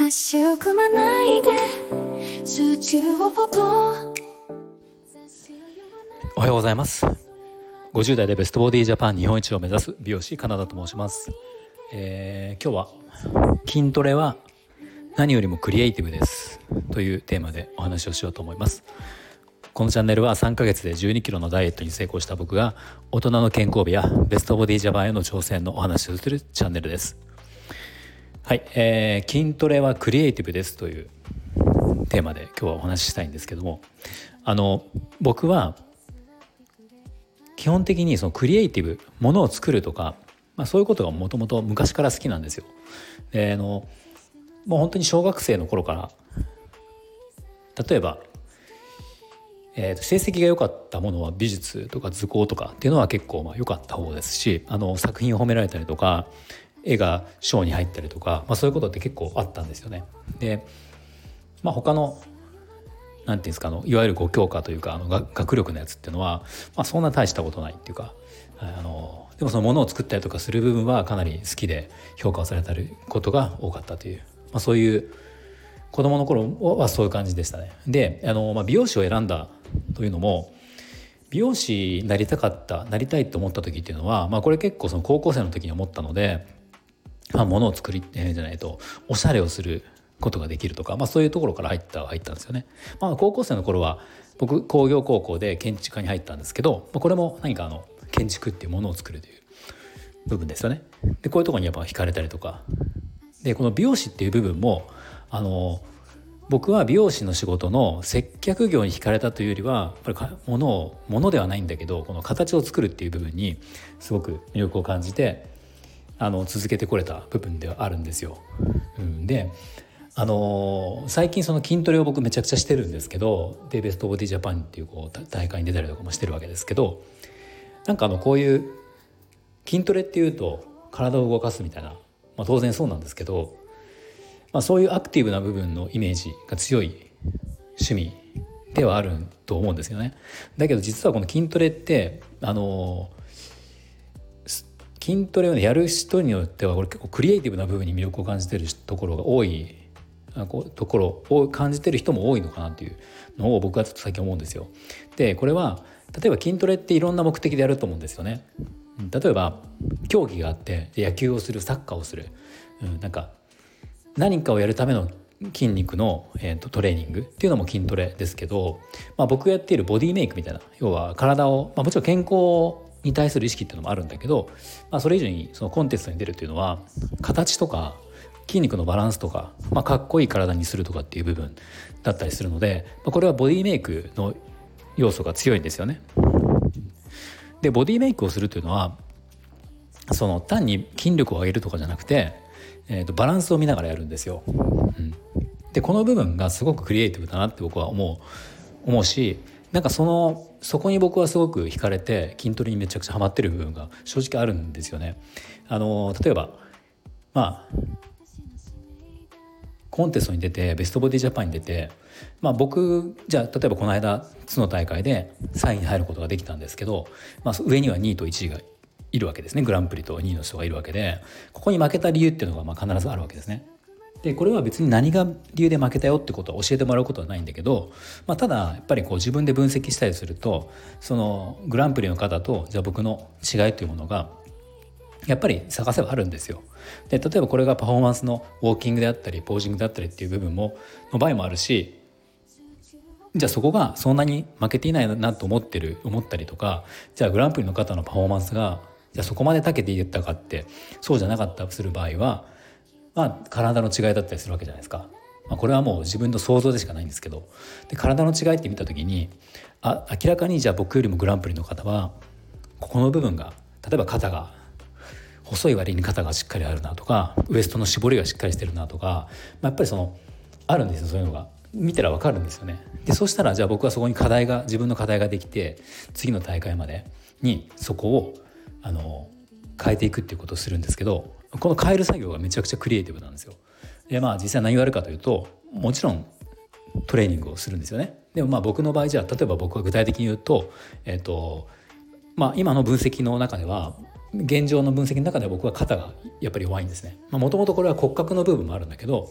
足を組まないで数値をポポ。 おはようございます。50代でベストボディジャパン日本一を目指す美容師カナダと申します。今日は筋トレは何よりもクリエイティブですというテーマでお話をしようと思います。このチャンネルは3ヶ月で12キロのダイエットに成功した僕が大人の健康美やベストボディジャパンへの挑戦のお話をするチャンネルです。はい、筋トレはクリエイティブですというテーマで今日はお話ししたいんですけども、僕は基本的にそのクリエイティブ、ものを作るとか、そういうことがもともと昔から好きなんですよ。でもう本当に小学生の頃から例えば、成績が良かったものは美術とか図工とかっていうのは結構良かった方ですし、作品を褒められたりとか絵が賞に入ったりとか、そういうことって結構あったんですよね。で、他のなんていうんですか、いわゆる教科というか学力のやつっていうのは、そんな大したことないっていうか、でもそのものを作ったりとかする部分はかなり好きで評価をされたことが多かったという、そういう子供の頃はそういう感じでしたね。で、美容師を選んだというのも、美容師になりたいと思った時っていうのは、これ結構その高校生の時に思ったので、ものを作りじゃないとおしゃれをすることができるとか、そういうところから入ったんですよね。高校生の頃は僕工業高校で建築科に入ったんですけど、これも何か建築っていうものを作るという部分ですよね。でこういうところにやっぱ惹かれたりとかで、この美容師っていう部分も僕は美容師の仕事の接客業に惹かれたというよりは、やっぱりものではないんだけど、この形を作るっていう部分にすごく魅力を感じて続けてこれた部分ではあるんですよ。で最近その筋トレを僕めちゃくちゃしてるんですけど、でベストボディジャパンっていう大会に出たりとかもしてるわけですけど、なんかこういう筋トレっていうと体を動かすみたいな、当然そうなんですけど、そういうアクティブな部分のイメージが強い趣味ではあると思うんですよね。だけど実はこの筋トレって筋トレをやる人によってはこれ結構クリエイティブな部分に魅力を感じてるところが多いところを感じてる人も多いのかなっていうのを僕はちょっと最近思うんですよ。でこれは例えば筋トレっていろんな目的でやると思うんですよね。例えば競技があって野球をする、サッカーをする、何かをやるための筋肉の、トレーニングっていうのも筋トレですけど、僕がやっているボディメイクみたいな、要は体を、もちろん健康に対する意識っていうのもあるんだけど、それ以上にそのコンテストに出るっていうのは形とか筋肉のバランスとか、かっこいい体にするとかっていう部分だったりするので、これはボディメイクの要素が強いんですよね。でボディメイクをするというのはその単に筋力を上げるとかじゃなくて、バランスを見ながらやるんですよ。でこの部分がすごくクリエイティブだなって僕は思うし、なんかそこに僕はすごく惹かれて筋トレにめちゃくちゃハマってる部分が正直あるんですよね。例えばコンテストに出てベストボディジャパンに出て、僕じゃあ例えばこの間津の大会で3位に入ることができたんですけど、上には2位と1位がいるわけですね。グランプリと2位の人がいるわけで、ここに負けた理由っていうのが必ずあるわけですね。でこれは別に何が理由で負けたよってことは教えてもらうことはないんだけど、ただやっぱり自分で分析したりすると、そのグランプリの方とじゃあ僕の違いというものがやっぱり探せばあるんですよ。で例えばこれがパフォーマンスのウォーキングであったりポージングであったりっていう部分の場合もあるし、じゃあそこがそんなに負けていないなと思ったりとか、じゃあグランプリの方のパフォーマンスがじゃあそこまで長けていったかってそうじゃなかったりする場合は、体の違いだったりするわけじゃないですか。これはもう自分の想像でしかないんですけど、で体の違いって見た時に明らかにじゃあ僕よりもグランプリの方はここの部分が、例えば肩が細い割に肩がしっかりあるなとか、ウエストの絞りがしっかりしてるなとか、やっぱりあるんですよ。そういうのが見たら分かるんですよね。でそうしたらじゃあ僕はそこに自分の課題ができて、次の大会までにそこを変えていくっていうことをするんですけど、この変える作業がめちゃくちゃクリエイティブなんですよ。で実際何があるかというと、もちろんトレーニングをするんですよね。でも僕の場合じゃあ例えば僕は具体的に言うと、今の分析の中では現状の分析の中では僕は肩がやっぱり弱いんですね。もともとこれは骨格の部分もあるんだけど、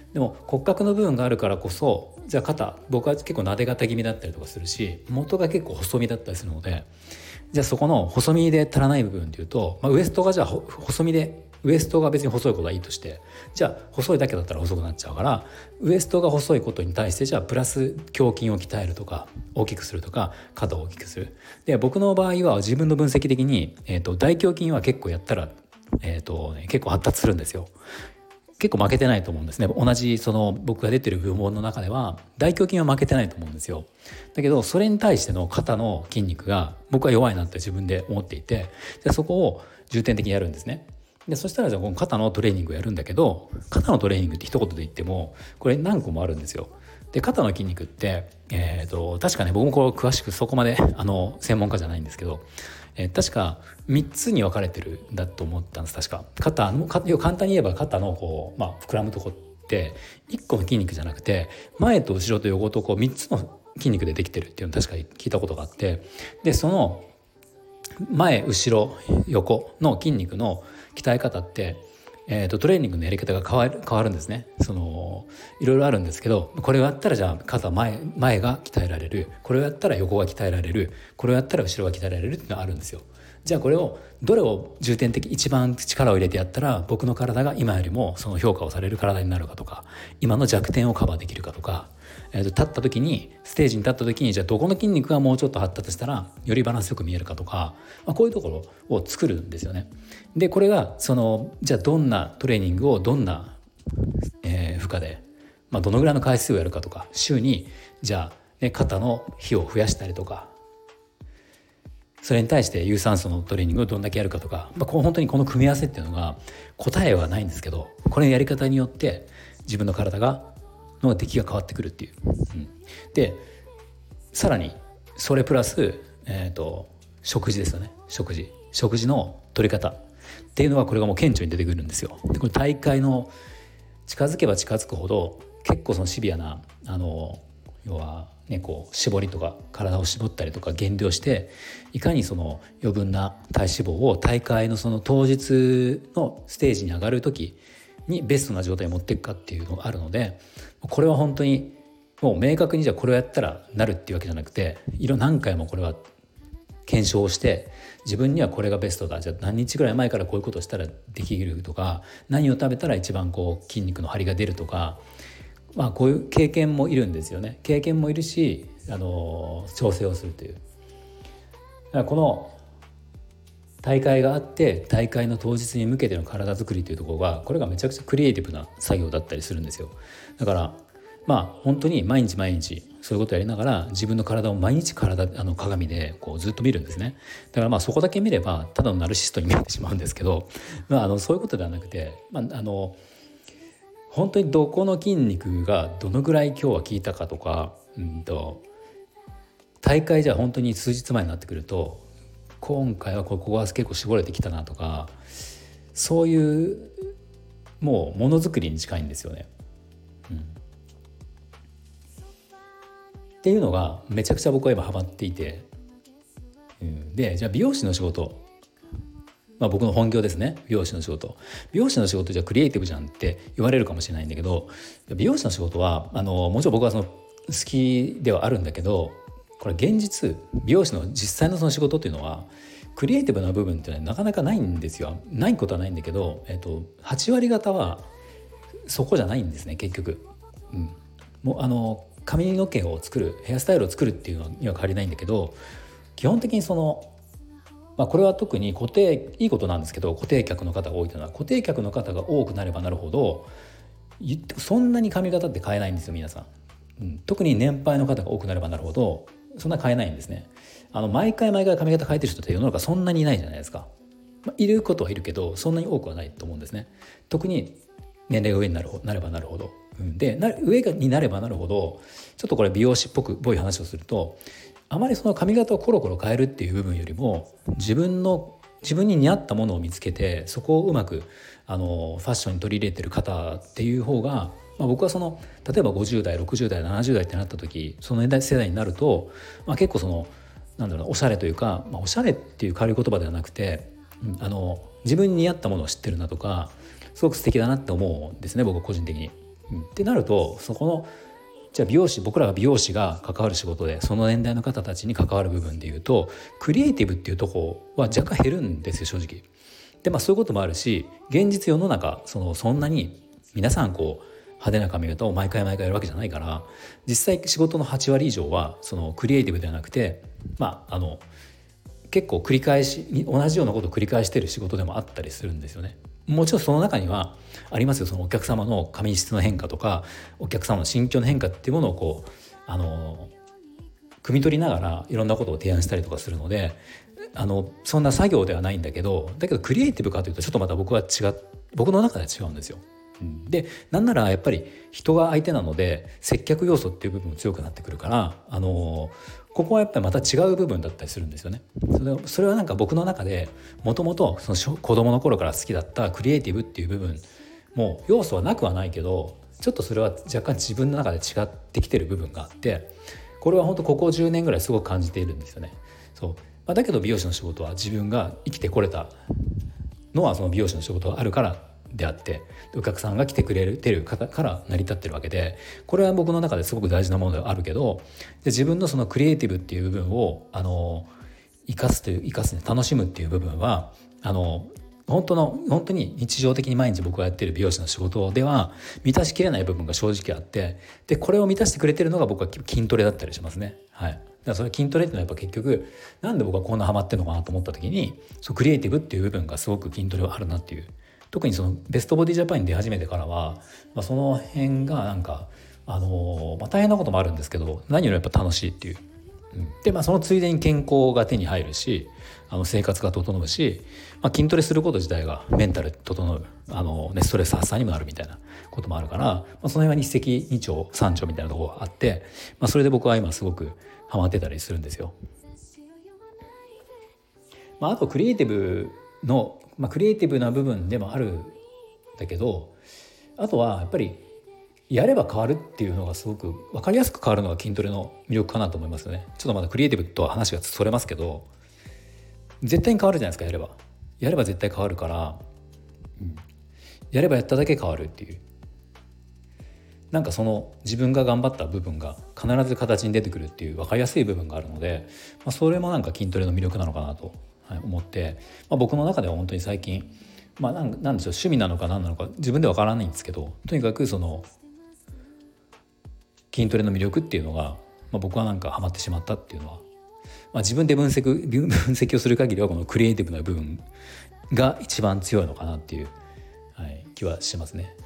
でも骨格の部分があるからこそ、じゃあ肩、僕は結構なで肩気味だったりとかするし、元が結構細身だったりするので、じゃあそこの細身で足らない部分でいうと、ウエストがじゃあ細身で、ウエストが別に細いことはいいとして、じゃあ細いだけだったら細くなっちゃうから、ウエストが細いことに対してじゃあプラス胸筋を鍛えるとか大きくするとか肩を大きくする。で僕の場合は自分の分析的に、大胸筋は結構やったら、結構発達するんですよ。結構負けてないと思うんですね。同じその僕が出てる部門の中では大胸筋は負けてないと思うんですよ。だけどそれに対しての肩の筋肉が僕は弱いなって自分で思っていて、でそこを重点的にやるんですね。でそしたらじゃあこの肩のトレーニングをやるんだけど、肩のトレーニングって一言で言ってもこれ何個もあるんですよ。で肩の筋肉って、確かね、僕もこう詳しくそこまで専門家じゃないんですけど、確か3つに分かれてるんだと思ったんです。確か肩の簡単に言えば肩のこう、膨らむとこって1個の筋肉じゃなくて前と後ろと横とこう3つの筋肉でできてるっていうのを確かに聞いたことがあって、でその前後ろ横の筋肉の鍛え方って、トレーニングのやり方が変わるんですね。いろいろあるんですけど、これをやったらじゃあ肩前が鍛えられる、これをやったら横が鍛えられる、これをやったら後ろが鍛えられるっていうのがあるんですよ。じゃあこれをどれを重点的一番力を入れてやったら僕の体が今よりもその評価をされる体になるかとか、今の弱点をカバーできるかとか、立った時にステージに立った時にじゃあどこの筋肉がもうちょっと発達したらよりバランスよく見えるかとか、こういうところを作るんですよね。でこれがじゃあどんなトレーニングをどんな、負荷で、どのぐらいの回数をやるかとか、週にじゃあ、肩の日を増やしたりとか、それに対して有酸素のトレーニングをどんだけやるかとか、本当にこの組み合わせっていうのが答えはないんですけど、これのやり方によって自分の体の出来が変わってくるっていう、でさらにそれプラス、食事ですよね。食事の取り方っていうのはこれがもう顕著に出てくるんですよ。でこれ大会の近づけば近づくほど結構そのシビアな要はね、こう絞りとか体を絞ったりとか減量して、いかにその余分な体脂肪を大会のその当日のステージに上がる時にベストな状態に持っていくかっていうのがあるので、これは本当にもう明確にじゃあこれをやったらなるっていうわけじゃなくて、何回もこれは検証して自分にはこれがベストだ、じゃあ何日ぐらい前からこういうことをしたらできるとか、何を食べたら一番こう筋肉の張りが出るとか、こういう経験もいるんですよね。経験もいるし、調整をするという。だからこの大会があって大会の当日に向けての体作りというところが、これがめちゃくちゃクリエイティブな作業だったりするんですよ。だから本当に毎日そういうことをやりながら自分の体を毎日鏡でこうずっと見るんですね。だからそこだけ見ればただのナルシストに見えてしまうんですけど、そういうことではなくて、本当にどこの筋肉がどのぐらい今日は効いたかとか、大会じゃ本当に数日前になってくると今回はここが結構絞れてきたなとか、そういうもうものづくりに近いんですよね。っていうのがめちゃくちゃ僕は今ハマっていて、でじゃあ美容師の仕事、僕の本業ですね。美容師の仕事じゃあクリエイティブじゃんって言われるかもしれないんだけど、美容師の仕事はもちろん僕は好きではあるんだけど、これ現実美容師の実際のその仕事っていうのはクリエイティブな部分っていうのはなかなかないんですよ。ないことはないんだけど、8割方はそこじゃないんですね結局。もう髪の毛を作る、ヘアスタイルを作るっていうのには変わりないんだけど、基本的にこれは特にいいことなんですけど、固定客の方が多いというのは、固定客の方が多くなればなるほどそんなに髪型って変えないんですよ皆さん。特に年配の方が多くなればなるほどそんな変えないんですね。毎回髪型変えてる人って世の中そんなにいないじゃないですか。いることはいるけどそんなに多くはないと思うんですね。特に年齢が上になればなるほど。で上になればなるほどちょっとこれ美容師っぽい話をすると、あまりその髪型をコロコロ変えるっていう部分よりも自分に似合ったものを見つけてそこをうまくファッションに取り入れてる方っていう方が、僕は例えば50代60代70代ってなった時、その世代になると、結構おしゃれというか、おしゃれっていう軽い言葉ではなくて、自分に似合ったものを知ってるなとか、すごく素敵だなって思うんですね僕個人的に。 ってなるとそこのじゃあ僕らが美容師が関わる仕事でその年代の方たちに関わる部分でいうとクリエイティブっていうところは若干減るんですよ正直。でそういうこともあるし現実世の中そんなに皆さん派手な髪型を毎回やるわけじゃないから実際仕事の8割以上はそのクリエイティブではなくて結構繰り返し同じようなことを繰り返している仕事でもあったりするんですよね。もちろんその中にはありますよそのお客様の髪質の変化とかお客様の心境の変化っていうものを汲み取りながらいろんなことを提案したりとかするのでそんな作業ではないんだけどクリエイティブかというとちょっとまた僕の中では違うんですよ。でなんならやっぱり人が相手なので接客要素っていう部分も強くなってくるからここはやっぱりまた違う部分だったりするんですよね。それは僕の中でもともと子供の頃から好きだったクリエイティブっていう部分も要素はなくはないけどちょっとそれは若干自分の中で違ってきてる部分があってこれは本当ここ10年ぐらいすごく感じているんですよね。だけど美容師の仕事は自分が生きてこれたのはその美容師の仕事があるからであってお客さんが来てくれてる方から成り立ってるわけでこれは僕の中ですごく大事なものではあるけど自分のそのクリエイティブっていう部分を生かす楽しむっていう部分は本当に日常的に毎日僕がやってる美容師の仕事では満たしきれない部分が正直あってでこれを満たしてくれてるのが僕は筋トレだったりしますね。だからそれ筋トレっていうのはやっぱ結局なんで僕はこんなハマってるのかなと思った時にクリエイティブっていう部分がすごく筋トレはあるなっていう特にそのベストボディジャパンに出始めてからは、その辺が大変なこともあるんですけど何よりやっぱ楽しいっていう、でそのついでに健康が手に入るし生活が整うし、筋トレすること自体がメンタル整うストレス発散にもなるみたいなこともあるから、その辺は一石二鳥三鳥みたいなところがあって、それで僕は今すごくハマってたりするんですよ。あとクリエイティブな部分でもあるんだけどあとはやっぱりやれば変わるっていうのがすごく分かりやすく変わるのが筋トレの魅力かなと思いますよね。ちょっとまだクリエイティブとは話がそれますけど絶対に変わるじゃないですか。やれば絶対変わるから、やればやっただけ変わるっていうその自分が頑張った部分が必ず形に出てくるっていう分かりやすい部分があるので、それも筋トレの魅力なのかなと思って、僕の中では本当に最近なんでしょう趣味なのか何なのか自分では分からないんですけどとにかくその筋トレの魅力っていうのが、僕はハマってしまったっていうのは、自分で分析をする限りはこのクリエイティブな部分が一番強いのかなっていう、気はしますね。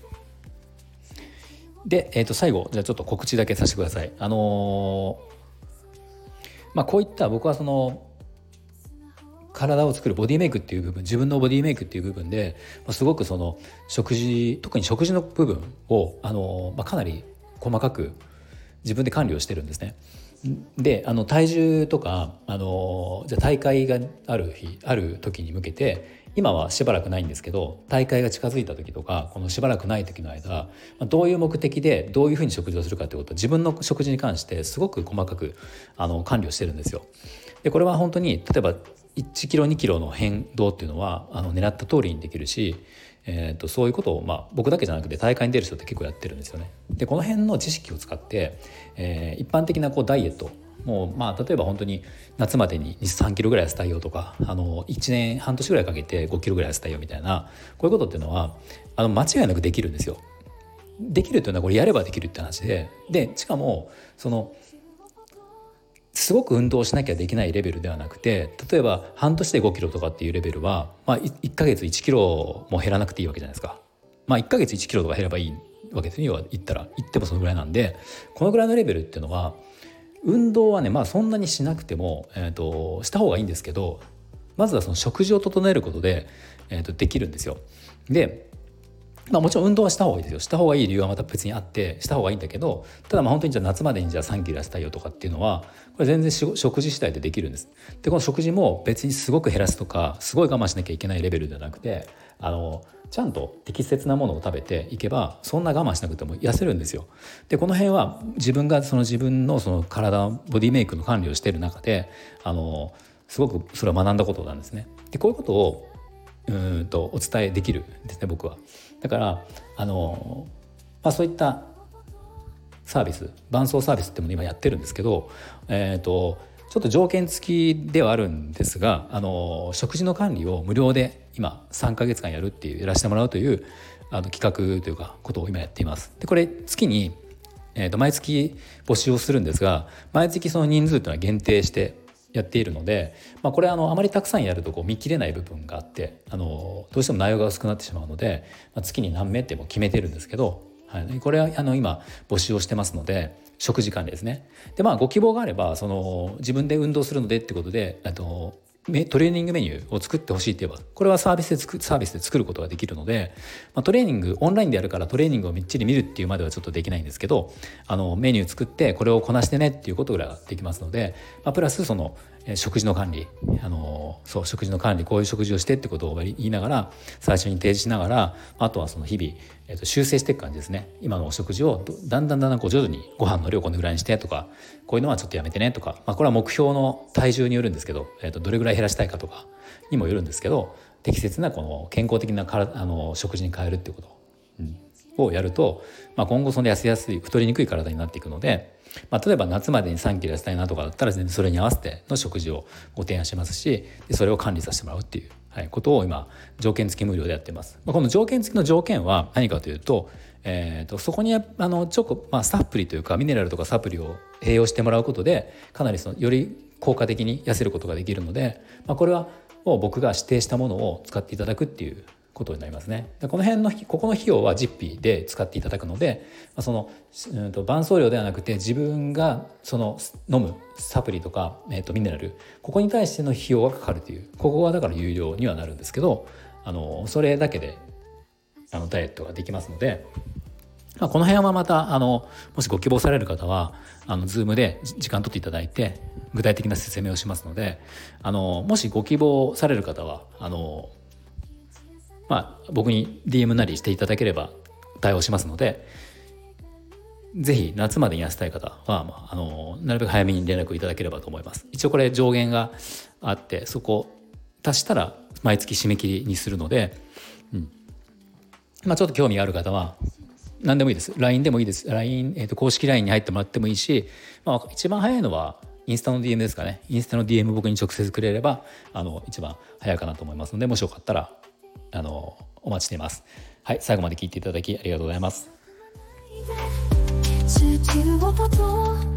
で、最後じゃあちょっと告知だけさせてください。こういった僕はその体を作るボディメイクっていう部分自分のボディメイクっていう部分ですごくその特に食事の部分をかなり細かく自分で管理をしてるんですね。で体重とかじゃあ大会がある時に向けて今はしばらくないんですけど大会が近づいた時とかこのしばらくない時の間どういう目的でどういうふうに食事をするかということを自分の食事に関してすごく細かく管理をしてるんですよ。でこれは本当に例えば1キロ2キロの変動っていうのは狙った通りにできるし、そういうことを僕だけじゃなくて大会に出る人って結構やってるんですよね。でこの辺の知識を使って、一般的なダイエットもう例えば本当に夏までに3キロぐらい痩せたいよとか1年半年ぐらいかけて5キロぐらい痩せたいよみたいなこういうことっていうのは間違いなくできるんですよ。できるというのはこれやればできるって話でしかもすごく運動しなきゃできないレベルではなくて例えば半年で5キロとかっていうレベルは、1ヶ月1キロも減らなくていいわけじゃないですか。1ヶ月1キロとか減ればいいわけですよ。言ってもそのぐらいなんでこのぐらいのレベルっていうのは運動はねそんなにしなくても、した方がいいんですけどまずはその食事を整えることで、できるんですよ。でもちろん運動はした方がいいですよ。した方がいい理由はまた別にあってした方がいいんだけどただ本当にじゃあ夏までに3キロ痩せたいよとかっていうのはこれ全然食事次第でできるんです。でこの食事も別にすごく減らすとかすごい我慢しなきゃいけないレベルではなくてちゃんと適切なものを食べていけばそんな我慢しなくても痩せるんですよ。でこの辺は自分が自分の体ボディメイクの管理をしている中ですごくそれは学んだことなんですね。でこういうことをお伝えできるんですね僕は。だからそういったサービス、伴走サービスってものを今やってるんですけど、ちょっと条件付きではあるんですが、食事の管理を無料で今3ヶ月間やるっていうやらせてもらうという企画というかことを今やっています。でこれ月に、毎月募集をするんですが、毎月その人数というのは限定してやっているので、これあまりたくさんやると見切れない部分があって、どうしても内容が薄くなってしまうので、月に何名っても決めてるんですけど、これは今募集をしてますので、食事管理ですね。でご希望があれば自分で運動するのでってことでトレーニングメニューを作ってほしいって言えば、これはサービスで作ることができるので、トレーニングオンラインでやるからトレーニングをみっちり見るっていうまではちょっとできないんですけど、メニュー作ってこれをこなしてねっていうことぐらいはできますので、プラス食事の管理、食事の管理、こういう食事をしてってことを言いながら最初に提示しながら、あとは日々、修正していく感じですね。今のお食事をだんだん徐々にご飯の量このぐらいにしてとか、こういうのはちょっとやめてねとか、これは目標の体重によるんですけど、どれぐらい減らしたいかとかにもよるんですけど、適切なこの健康的な食事に変えるっていうこと、をやると、今後痩せやすい太りにくい体になっていくので、例えば夏までに3キロ痩せたいなとかだったら全然それに合わせての食事をご提案しますし、それを管理させてもらうっていう、ことを今条件付き無料でやってます。この条件付きの条件は何かというと、そこにサプリというかミネラルとかサプリを併用してもらうことでかなりより効果的に痩せることができるので、これはもう僕が指定したものを使っていただくっていうことになりますね。このここの費用は実費で使っていただくので、伴走量ではなくて自分が飲むサプリとか、ミネラル、ここに対しての費用がかかるという、ここはだから有料にはなるんですけど、それだけでダイエットができますので、この辺はまたもしご希望される方はZoom で時間取っていただいて具体的な説明をしますので、もしご希望される方は僕に DM なりしていただければ対応しますので、ぜひ夏までに痩せたい方は、なるべく早めに連絡いただければと思います。一応これ上限があって、そこ達したら毎月締め切りにするので、ちょっと興味がある方は何でもいいです。 LINE でもいいです。 LINE、公式 LINE に入ってもらってもいいし、一番早いのはインスタの DM ですかね。インスタの DM 僕に直接くれれば一番早いかなと思いますので、もしよかったらお待ちしています。はい、最後まで聞いていただきありがとうございます。